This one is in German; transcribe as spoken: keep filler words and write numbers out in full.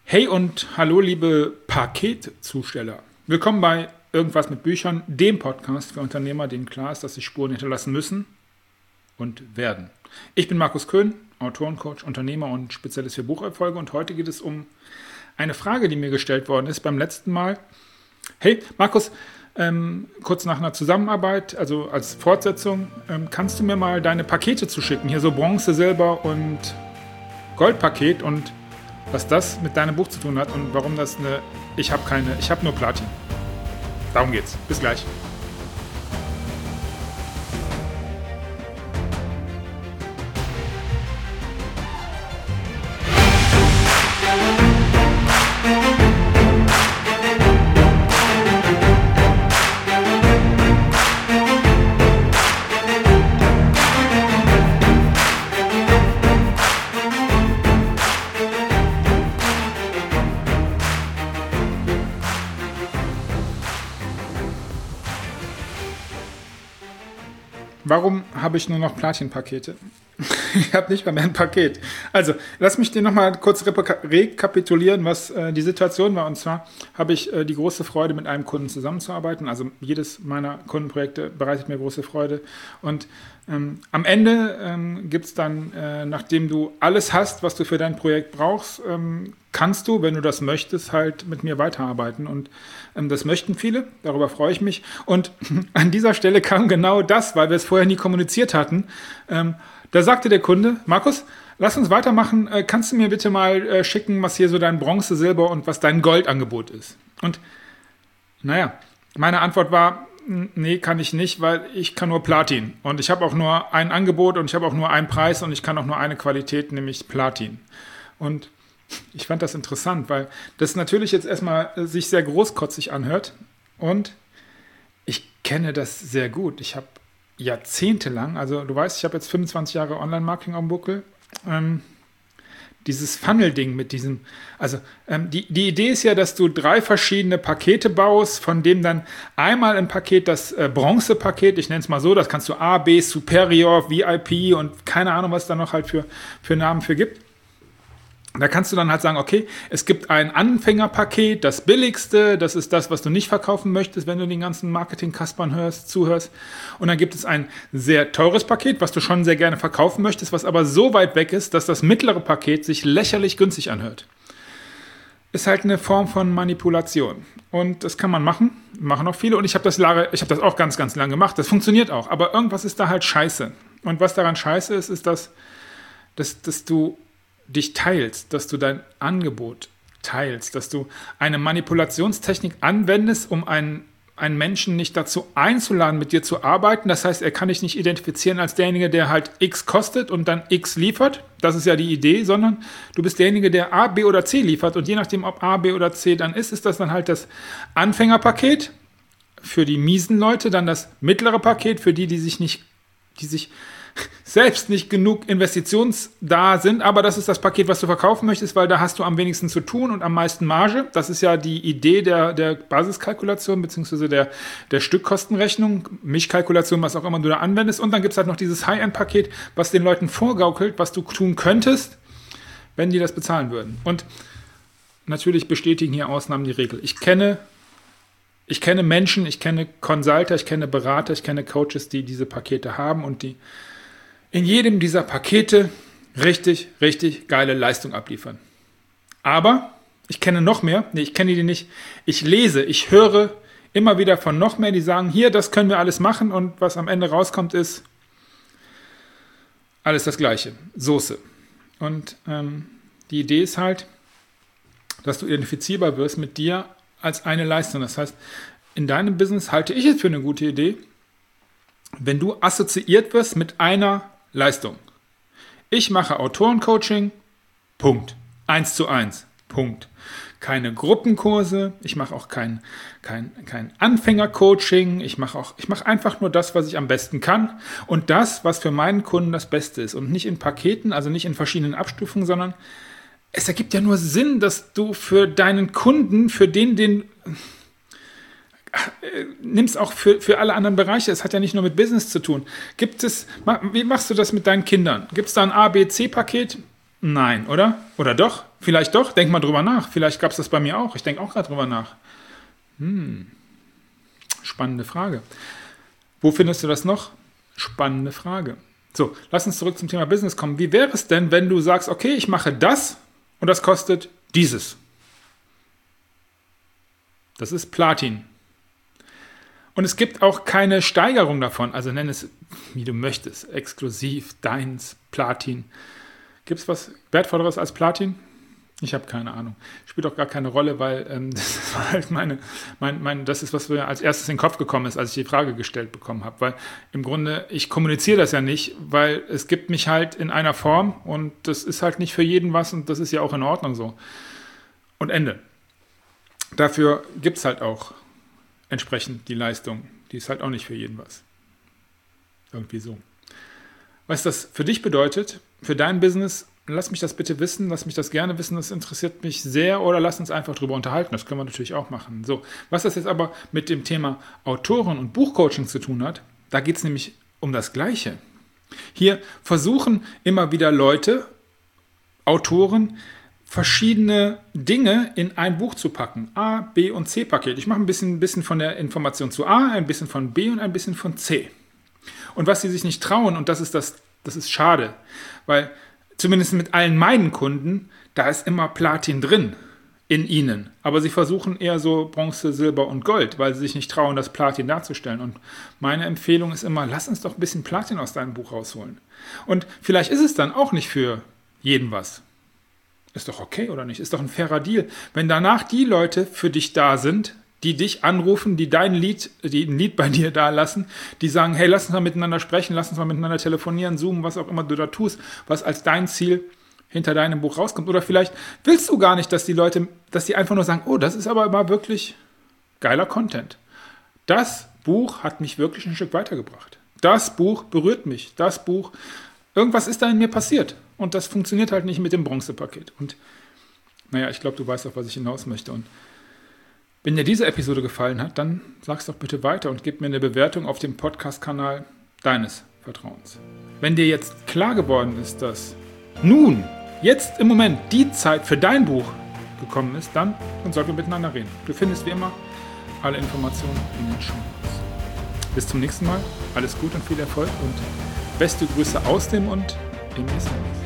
Hey und hallo liebe Paketzusteller. Willkommen bei Irgendwas mit Büchern, dem Podcast für Unternehmer, denen klar ist, dass sie Spuren hinterlassen müssen und werden. Ich bin Markus Köhn, Autorencoach, Unternehmer und Spezialist für Bucherfolge, und heute geht es um eine Frage, die mir gestellt worden ist beim letzten Mal. Hey Markus, ähm, kurz nach einer Zusammenarbeit, also als Fortsetzung, ähm, kannst du mir mal deine Pakete zuschicken? Hier so Bronze, Silber und Goldpaket, und was das mit deinem Buch zu tun hat und warum das eine, ich habe keine, ich habe nur Platin. Darum geht's. Bis gleich. Warum habe ich nur noch Platin-Pakete? Ich habe nicht mal mehr ein Paket. Also, lass mich dir nochmal kurz rekapitulieren, was äh, die Situation war. Und zwar habe ich äh, die große Freude, mit einem Kunden zusammenzuarbeiten. Also jedes meiner Kundenprojekte bereitet mir große Freude. Und ähm, am Ende ähm, gibt es dann, äh, nachdem du alles hast, was du für dein Projekt brauchst, ähm, kannst du, wenn du das möchtest, halt mit mir weiterarbeiten. Und ähm, das möchten viele, darüber freue ich mich. Und an dieser Stelle kam genau das, weil wir es vorher nie kommuniziert hatten. Ähm, da sagte der Kunde: Markus, lass uns weitermachen. Äh, kannst du mir bitte mal äh, schicken, was hier so dein Bronze, Silber und was dein Goldangebot ist? Und naja, meine Antwort war: Nee, kann ich nicht, weil ich kann nur Platin. Und ich habe auch nur ein Angebot und ich habe auch nur einen Preis und ich kann auch nur eine Qualität, nämlich Platin. Und ich fand das interessant, weil das natürlich jetzt erstmal sich sehr großkotzig anhört. Und ich kenne das sehr gut. Ich habe jahrzehntelang, also du weißt, ich habe jetzt fünfundzwanzig Jahre Online-Marketing am Buckel, ähm, dieses Funnel-Ding mit diesem, also ähm, die, die Idee ist ja, dass du drei verschiedene Pakete baust, von dem dann einmal ein Paket, das äh, Bronze-Paket, ich nenne es mal so, das kannst du A, B, Superior, V I P und keine Ahnung, was da noch halt für, für Namen für gibt. Da kannst du dann halt sagen, okay, es gibt ein Anfängerpaket, das billigste, das ist das, was du nicht verkaufen möchtest, wenn du den ganzen Marketing-Kaspern hörst, zuhörst. Und dann gibt es ein sehr teures Paket, was du schon sehr gerne verkaufen möchtest, was aber so weit weg ist, dass das mittlere Paket sich lächerlich günstig anhört. Ist halt eine Form von Manipulation. Und das kann man machen, machen auch viele. Und ich habe das, ich hab das auch ganz, ganz lange gemacht. Das funktioniert auch. Aber irgendwas ist da halt scheiße. Und was daran scheiße ist, ist, dass, dass, dass du dich teilst, dass du dein Angebot teilst, dass du eine Manipulationstechnik anwendest, um einen, einen Menschen nicht dazu einzuladen, mit dir zu arbeiten. Das heißt, er kann dich nicht identifizieren als derjenige, der halt X kostet und dann X liefert. Das ist ja die Idee, sondern du bist derjenige, der A, B oder C liefert. Und je nachdem, ob A, B oder C dann ist, ist das dann halt das Anfängerpaket für die miesen Leute, dann das mittlere Paket für die, die sich nicht, die sich selbst nicht genug investitionsda sind, aber das ist das Paket, was du verkaufen möchtest, weil da hast du am wenigsten zu tun und am meisten Marge. Das ist ja die Idee der, der Basiskalkulation bzw. der, der Stückkostenrechnung, Mischkalkulation, was auch immer du da anwendest. Und dann gibt es halt noch dieses High-End-Paket, was den Leuten vorgaukelt, was du tun könntest, wenn die das bezahlen würden. Und natürlich bestätigen hier Ausnahmen die Regel. Ich kenne Ich kenne Menschen, ich kenne Consulter, ich kenne Berater, ich kenne Coaches, die diese Pakete haben und die in jedem dieser Pakete richtig, richtig geile Leistung abliefern. Aber ich kenne noch mehr, nee, ich kenne die nicht, ich lese, ich höre immer wieder von noch mehr, die sagen, hier, das können wir alles machen, und was am Ende rauskommt, ist alles das Gleiche, Soße. Und ähm, die Idee ist halt, dass du identifizierbar wirst mit dir als eine Leistung. Das heißt, in deinem Business halte ich es für eine gute Idee, wenn du assoziiert wirst mit einer Leistung. Ich mache Autorencoaching, Punkt. Eins zu eins, Punkt. Keine Gruppenkurse, ich mache auch kein, kein, kein Anfängercoaching, ich mache auch, ich mache einfach nur das, was ich am besten kann, und das, was für meinen Kunden das Beste ist, und nicht in Paketen, also nicht in verschiedenen Abstufungen, sondern es ergibt ja nur Sinn, dass du für deinen Kunden, für den, den äh, nimmst auch für, für alle anderen Bereiche. Es hat ja nicht nur mit Business zu tun. Gibt es, wie machst du das mit deinen Kindern? Gibt es da ein A B C Paket? Nein, oder? Oder doch? Vielleicht doch? Denk mal drüber nach. Vielleicht gab es das bei mir auch. Ich denke auch gerade drüber nach. Hm. Spannende Frage. Wo findest du das noch? Spannende Frage. So, lass uns zurück zum Thema Business kommen. Wie wäre es denn, wenn du sagst, okay, ich mache das und das kostet dieses? Das ist Platin. Und es gibt auch keine Steigerung davon. Also nenn es, wie du möchtest. Exklusiv, deins, Platin. Gibt es was Wertvolleres als Platin? Ich habe keine Ahnung. Spielt auch gar keine Rolle, weil ähm, das war halt meine, mein, mein, das ist, was mir als erstes in den Kopf gekommen ist, als ich die Frage gestellt bekommen habe. Weil im Grunde, ich kommuniziere das ja nicht, weil es gibt mich halt in einer Form und das ist halt nicht für jeden was und das ist ja auch in Ordnung so. Und Ende. Dafür gibt es halt auch entsprechend die Leistung. Die ist halt auch nicht für jeden was. Irgendwie so. Was das für dich bedeutet, für dein Business, lass mich das bitte wissen, lass mich das gerne wissen, das interessiert mich sehr oder lass uns einfach drüber unterhalten, das können wir natürlich auch machen. So, was das jetzt aber mit dem Thema Autoren und Buchcoaching zu tun hat, da geht es nämlich um das Gleiche. Hier versuchen immer wieder Leute, Autoren, verschiedene Dinge in ein Buch zu packen. A, B und C-Paket. Ich mache ein bisschen, ein bisschen von der Information zu A, ein bisschen von B und ein bisschen von C. Und was sie sich nicht trauen, und das ist das, das ist schade, weil zumindest mit allen meinen Kunden, da ist immer Platin drin in ihnen. Aber sie versuchen eher so Bronze, Silber und Gold, weil sie sich nicht trauen, das Platin darzustellen. Und meine Empfehlung ist immer, lass uns doch ein bisschen Platin aus deinem Buch rausholen. Und vielleicht ist es dann auch nicht für jeden was. Ist doch okay, oder nicht? Ist doch ein fairer Deal. Wenn danach die Leute für dich da sind, die dich anrufen, die dein Lied, die ein Lied bei dir da lassen, die sagen, hey, lass uns mal miteinander sprechen, lass uns mal miteinander telefonieren, zoomen, was auch immer du da tust, was als dein Ziel hinter deinem Buch rauskommt. Oder vielleicht willst du gar nicht, dass die Leute, dass die einfach nur sagen, oh, das ist aber immer wirklich geiler Content. Das Buch hat mich wirklich ein Stück weitergebracht. Das Buch berührt mich. Das Buch, irgendwas ist da in mir passiert. Und das funktioniert halt nicht mit dem Bronzepaket. Und naja, ich glaube, du weißt auch, was ich hinaus möchte. Und wenn dir diese Episode gefallen hat, dann sag's doch bitte weiter und gib mir eine Bewertung auf dem Podcast-Kanal deines Vertrauens. Wenn dir jetzt klar geworden ist, dass nun, jetzt im Moment, die Zeit für dein Buch gekommen ist, dann, dann sollten wir miteinander reden. Du findest wie immer alle Informationen in den Shownotes. Bis zum nächsten Mal, alles Gute und viel Erfolg und beste Grüße aus dem und im Business.